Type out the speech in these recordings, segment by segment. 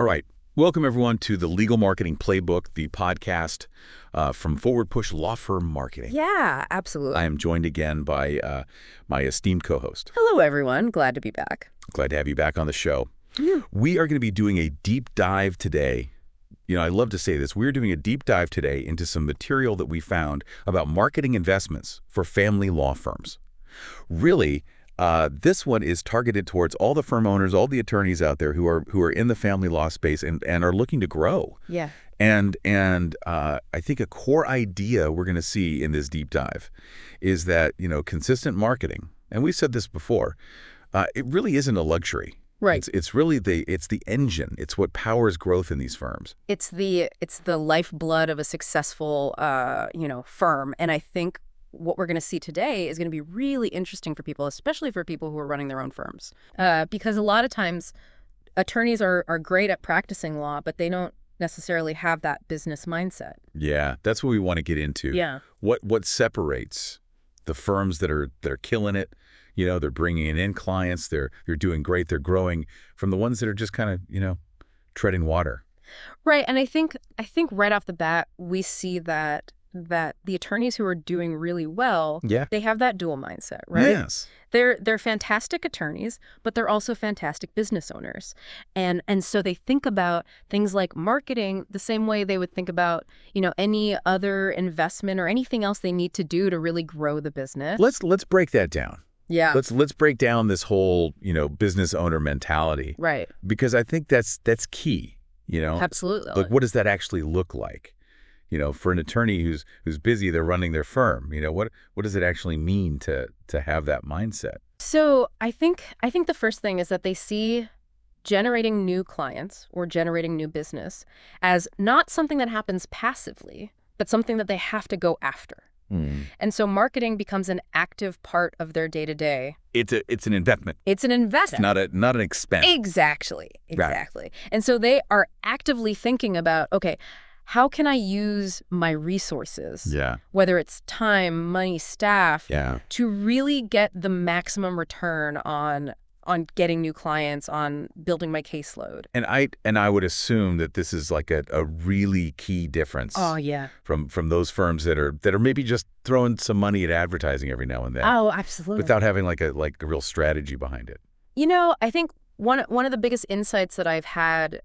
All right. Welcome, everyone, to the Legal Marketing Playbook, the podcast from Forward Push Law Firm Marketing. Yeah, absolutely. I am joined again by my esteemed co-host. Hello, everyone. Glad to be back. Glad to have you back on the show. Yeah. We are going to be doing a deep dive today. You know, I love to say this. We're doing a deep dive today into some material that we found about marketing investments for family law firms. Really, this one is targeted towards all the firm owners, all the attorneys out there who are in the family law space and are looking to grow. Yeah. And I think a core idea we're going to see in this deep dive is that, you know, consistent marketing, and we've said this before, it really isn't a luxury. Right. It's really the engine. It's what powers growth in these firms. It's the lifeblood of a successful firm, and I think what we're going to see today is going to be really interesting for people, especially for people who are running their own firms, because a lot of times attorneys are great at practicing law, but they don't necessarily have that business mindset. Yeah, that's what we want to get into. Yeah. What separates the firms that are killing it? You know, they're bringing in clients, they're doing great, they're growing, from the ones that are just kind of, you know, treading water. Right, and I think right off the bat we see that the attorneys who are doing really well, Yeah. they have that dual mindset, right? Yes. They're fantastic attorneys, but they're also fantastic business owners. And so they think about things like marketing the same way they would think about, you know, any other investment or anything else they need to do to really grow the business. Let's break that down. Yeah. Let's break down this whole, you know, business owner mentality. Right. Because I think that's key, you know. Absolutely. Like, what does that actually look like? You know, for an attorney who's busy, they're running their firm. You know, what does it actually mean to have that mindset? So I think the first thing is that they see generating new clients or generating new business as not something that happens passively, but something that they have to go after. And so marketing becomes an active part of their day-to-day. It's an investment. It's an investment. It's not an expense. Exactly. Right. And so they are actively thinking about, okay, how can I use my resources, Yeah. whether it's time, money, staff, Yeah. to really get the maximum return on getting new clients, on building my caseload. And I would assume that this is like a really key difference. Oh, yeah. From those firms that are maybe just throwing some money at advertising every now and then. Oh, absolutely. Without having like a real strategy behind it. You know, I think one of the biggest insights that I've had,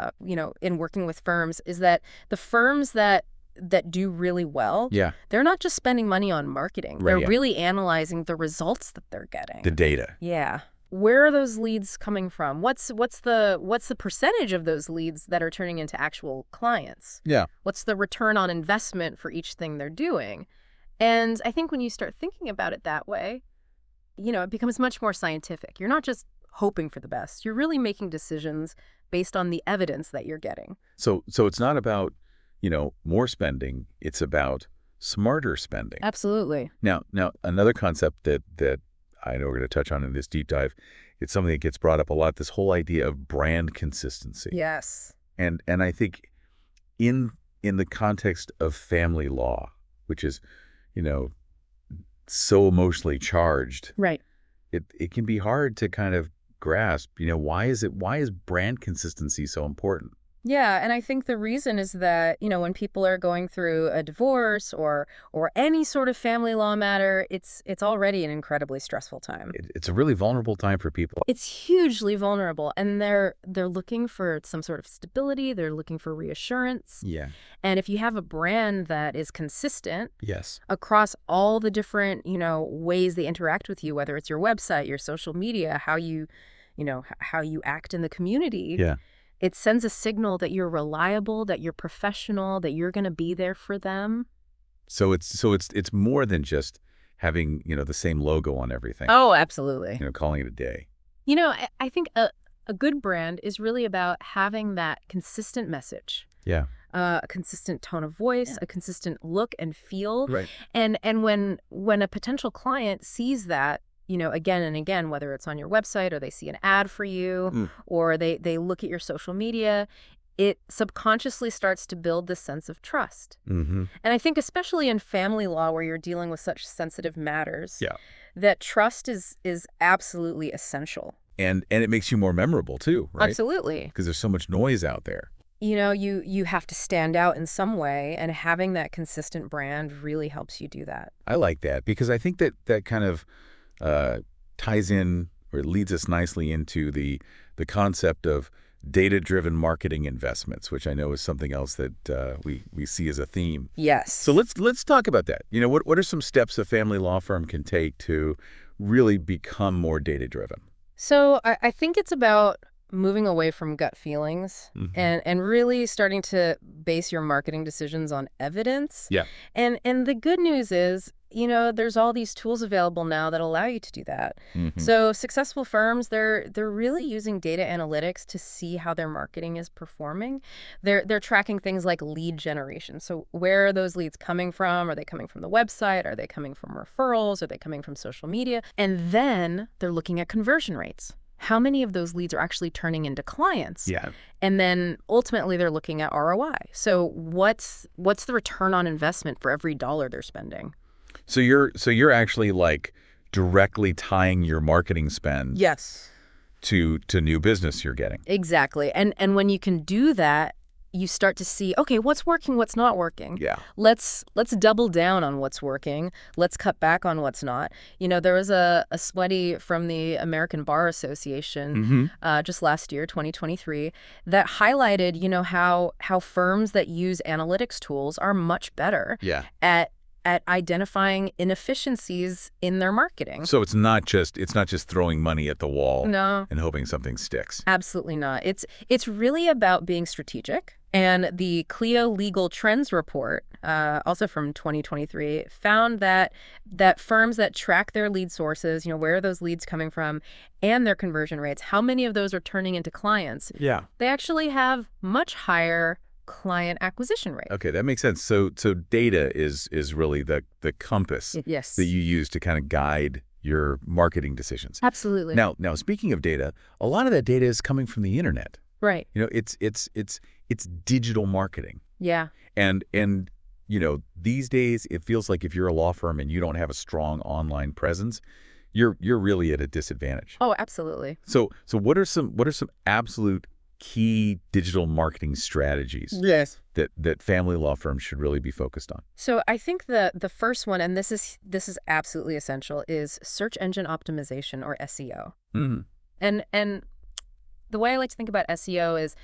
in working with firms is that the firms that do really well, Yeah. they're not just spending money on marketing. Right, They're yeah. really analyzing the results that they're getting. The data. Yeah. Where are those leads coming from? What's the percentage of those leads that are turning into actual clients? Yeah. What's the return on investment for each thing they're doing? And I think when you start thinking about it that way, you know, it becomes much more scientific. You're not just hoping for the best. You're really making decisions based on the evidence that you're getting. So it's not about, you know, more spending. It's about smarter spending. Absolutely. Now another concept that I know we're going to touch on in this deep dive, it's something that gets brought up a lot, this whole idea of brand consistency. Yes. And I think in the context of family law, which is, you know, so emotionally charged, Right. it can be hard to kind of grasp, you know, why is brand consistency so important? Yeah, and I think the reason is that, you know, when people are going through a divorce or any sort of family law matter, it's already an incredibly stressful time. It's a really vulnerable time for people. It's hugely vulnerable, and they're looking for some sort of stability, they're looking for reassurance. Yeah. And if you have a brand that is consistent Yes. across all the different, you know, ways they interact with you, whether it's your website, your social media, how you act in the community. Yeah. It sends a signal that you're reliable, that you're professional, that you're going to be there for them. So it's more than just having, you know, the same logo on everything. Oh, absolutely. You know, calling it a day. You know, I think a good brand is really about having that consistent message. Yeah. A consistent tone of voice, a consistent look and feel. Right. And when a potential client sees that, you know, again and again, whether it's on your website or they see an ad for you or they look at your social media, it subconsciously starts to build this sense of trust. Mm-hmm. And I think especially in family law where you're dealing with such sensitive matters, Yeah. that trust is absolutely essential. And it makes you more memorable too, right? Absolutely. Because there's so much noise out there. You know, you have to stand out in some way, and having that consistent brand really helps you do that. I like that because I think that kind of ties in or leads us nicely into the concept of data-driven marketing investments, which I know is something else that we see as a theme. Yes. So let's talk about that. You know, what are some steps a family law firm can take to really become more data-driven? So I think it's about moving away from gut feelings and really starting to base your marketing decisions on evidence. Yeah. And the good news is, you know, there's all these tools available now that allow you to do that. So successful firms, they're really using data analytics to see how their marketing is performing. They're tracking things like lead generation. So where are those leads coming from? Are they coming from the website? Are they coming from referrals? Are they coming from social media? And then they're looking at conversion rates. How many of those leads are actually turning into clients? Yeah. And then ultimately they're looking at ROI. So what's the return on investment for every dollar they're spending? So you're actually like directly tying your marketing spend Yes. to new business you're getting. Exactly. And when you can do that, you start to see, okay, what's working, what's not working. Yeah. Let's double down on what's working. Let's cut back on what's not. You know, there was a study from the American Bar Association just last year, 2023, that highlighted, you know, how firms that use analytics tools are much better at identifying inefficiencies in their marketing. So it's not just throwing money at the wall No. and hoping something sticks. Absolutely not. It's really about being strategic. And the Clio Legal Trends report, also from 2023, found that firms that track their lead sources, you know, where are those leads coming from, and their conversion rates, how many of those are turning into clients, they actually have much higher client acquisition rate. Okay, that makes sense. So data is really the compass Yes. that you use to kind of guide your marketing decisions. Absolutely. Now speaking of data, a lot of that data is coming from the internet. Right. You know, it's digital marketing. Yeah. And you know, these days it feels like if you're a law firm and you don't have a strong online presence, you're really at a disadvantage. Oh, absolutely. So what are some absolute key digital marketing strategies that family law firms should really be focused on? So I think the first one, and this is absolutely essential, is search engine optimization, or SEO. And the way I like to think about SEO is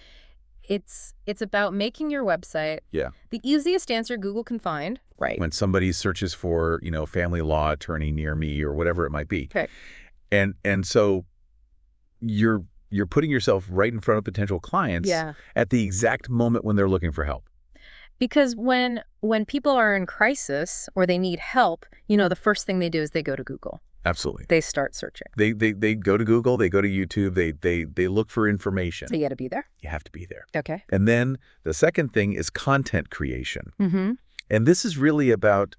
it's about making your website the easiest answer Google can find. Right. When somebody searches for, you know, family law attorney near me or whatever it might be. Okay. And so you're putting yourself right in front of potential clients at the exact moment when they're looking for help. Because when people are in crisis or they need help, you know, the first thing they do is they go to Google. Absolutely. They start searching. They go to Google, they go to YouTube, they look for information. So you got to be there. You have to be there. Okay. And then the second thing is content creation. And this is really about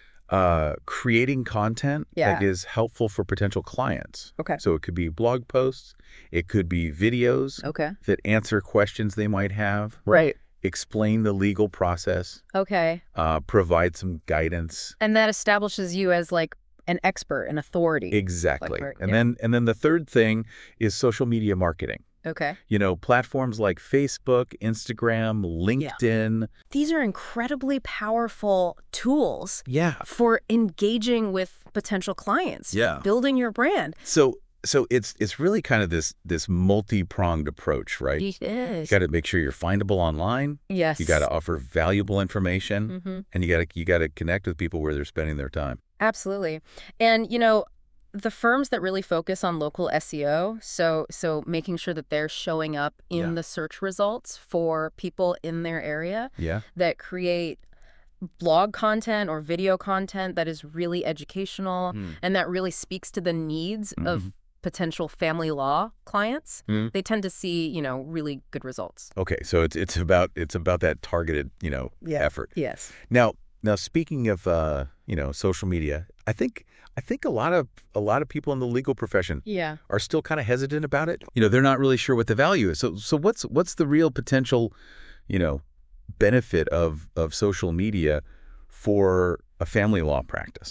creating content that is helpful for potential clients. Okay. So it could be blog posts, it could be videos that answer questions they might have. Right. Explain the legal process. Okay. Provide some guidance. And that establishes you as like an expert, an authority. Exactly. Like, and then the third thing is social media marketing. Okay. You know, platforms like Facebook, Instagram, LinkedIn. These are incredibly powerful tools for engaging with potential clients. Building your brand. So it's really kind of this multi-pronged approach, right? It is. You got to make sure you're findable online. Yes. You got to offer valuable information, and you got to connect with people where they're spending their time. Absolutely. And, you know, the firms that really focus on local SEO, so making sure that they're showing up in the search results for people in their area, that create blog content or video content that is really educational and that really speaks to the needs of potential family law clients, they tend to see, you know, really good results. Okay, so it's about that targeted, you know, effort. Yes. Now speaking of you know, social media, I think a lot of people in the legal profession are still kind of hesitant about it. You know, they're not really sure what the value is. So what's the real potential, you know, benefit of social media for a family law practice?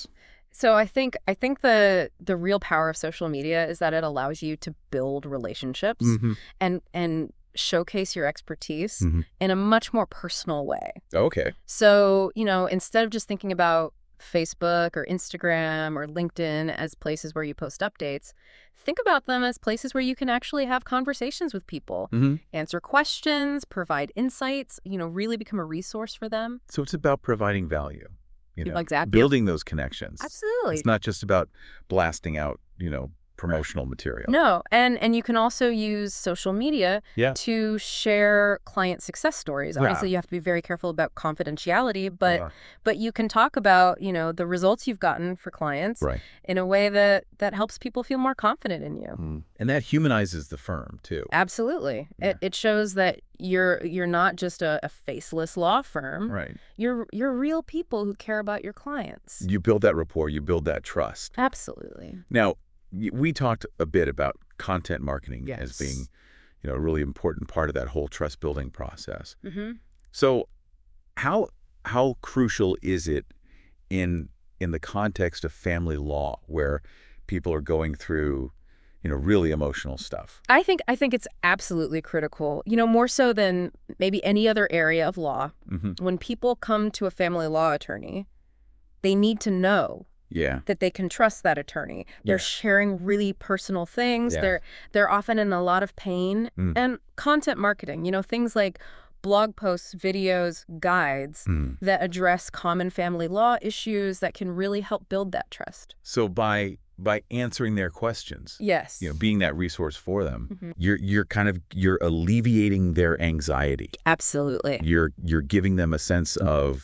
So I think the real power of social media is that it allows you to build relationships Mm-hmm. and showcase your expertise Mm-hmm. in a much more personal way. Okay. So, instead of just thinking about Facebook or Instagram or LinkedIn as places where you post updates, think about them as places where you can actually have conversations with people, Mm-hmm. answer questions, provide insights, really become a resource for them. So it's about providing value, Exactly. building those connections. Absolutely. It's not just about blasting out, promotional material. No, and you can also use social media Yeah. to share client success stories. Yeah. Obviously, you have to be very careful about confidentiality, but Uh, but you can talk about, the results you've gotten for clients right. in a way that helps people feel more confident in you. And that humanizes the firm, too. Absolutely. Yeah. It shows that you're not just a faceless law firm. Right. You're real people who care about your clients. You build that rapport, you build that trust. Absolutely. Now, we talked a bit about content marketing as Yes. being, a really important part of that whole trust building process. Mm-hmm. So how crucial is it in the context of family law where people are going through, really emotional stuff? I think it's absolutely critical, more so than maybe any other area of law. Mm-hmm. When people come to a family law attorney, they need to know Yeah. that they can trust that attorney. They're Yeah. sharing really personal things. Yeah. They're often in a lot of pain. Mm. And content marketing, things like blog posts, videos, guides Mm. that address common family law issues that can really help build that trust. So by answering their questions, Yes. being that resource for them, Mhm. you're alleviating their anxiety. Absolutely. You're giving them a sense of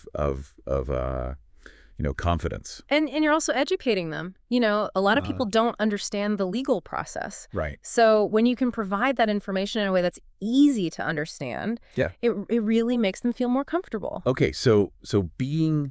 confidence. And you're also educating them. A lot of people don't understand the legal process. Right. So when you can provide that information in a way that's easy to understand, Yeah. it really makes them feel more comfortable. Okay. So being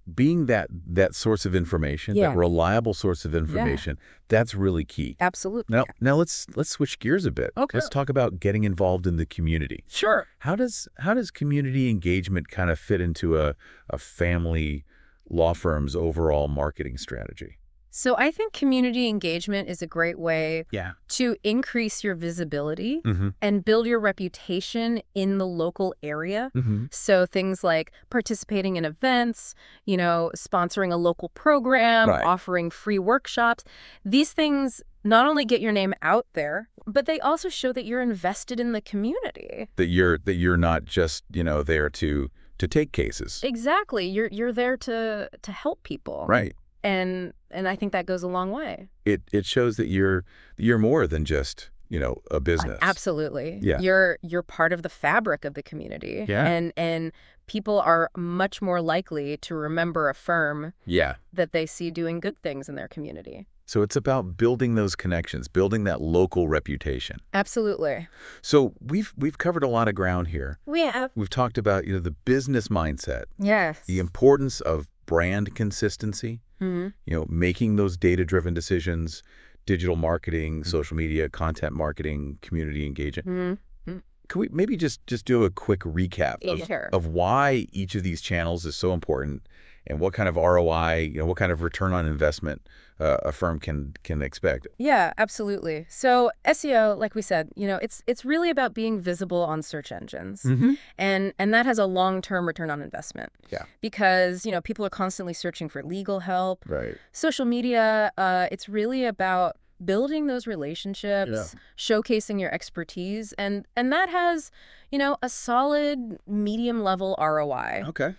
that source of information, Yeah. that reliable source of information, that's really key. Absolutely. Now let's switch gears a bit. Okay. Let's talk about getting involved in the community. Sure. How does community engagement kind of fit into a family law firm's overall marketing strategy? So I think community engagement is a great way Yeah. to increase your visibility Mm-hmm. and build your reputation in the local area. Mm-hmm. So things like participating in events, sponsoring a local program, Right. offering free workshops. These things not only get your name out there, but they also show that you're invested in the community. That you're not just there to take cases. Exactly. You're there to help people. Right. And I think that goes a long way. It shows that you're more than just a business. Absolutely. Yeah. You're part of the fabric of the community. Yeah. And people are much more likely to remember a firm Yeah. that they see doing good things in their community. So it's about building those connections, building that local reputation. Absolutely. So we've covered a lot of ground here. We have. We've talked about the business mindset, Yes. the importance of brand consistency, Mhm. making those data-driven decisions, digital marketing, social media, content marketing, community engagement. Mhm. Could we maybe just do a quick recap Sure. of why each of these channels is so important and what kind of ROI, what kind of return on investment a firm can expect? Yeah, absolutely. So SEO, like we said, it's really about being visible on search engines. Mm-hmm. And that has a long-term return on investment. Yeah. Because, people are constantly searching for legal help. Right. Social media, it's really about building those relationships, showcasing your expertise, and that has, a solid medium level ROI. Okay.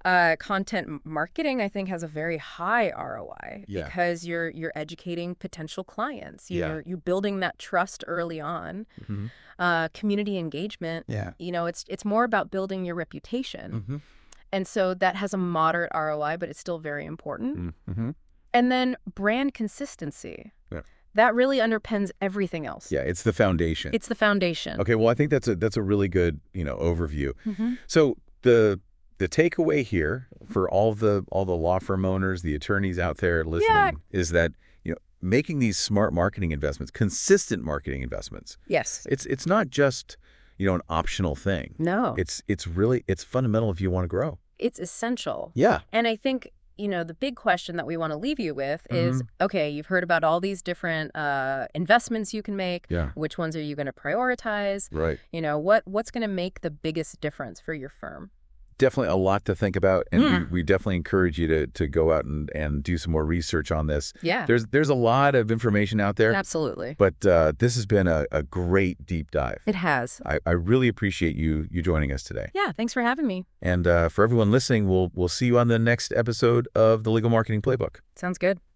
Content marketing, I think, has a very high ROI Yeah. because you're educating potential clients. You're building that trust early on. Mm-hmm. Community engagement, Yeah. it's more about building your reputation. Mm-hmm. And so that has a moderate ROI, but it's still very important. Mm-hmm. And then brand consistency. Yeah. That really underpins everything else. Yeah, it's the foundation. It's the foundation. Okay, well, I think that's a really good, overview. Mm-hmm. So the takeaway here for all the law firm owners, the attorneys out there listening, is that making these smart marketing investments, consistent marketing investments, Yes. it's not just an optional thing. No. It's fundamental if you want to grow. It's essential. Yeah. And I think, the big question that we want to leave you with is, okay, you've heard about all these different investments you can make. Yeah. Which ones are you going to prioritize? Right. What's going to make the biggest difference for your firm? Definitely a lot to think about, and we definitely encourage you to go out and do some more research on this. Yeah. There's a lot of information out there. Absolutely. But this has been a great deep dive. It has. I really appreciate you joining us today. Yeah, thanks for having me. And for everyone listening, we'll see you on the next episode of the Legal Marketing Playbook. Sounds good.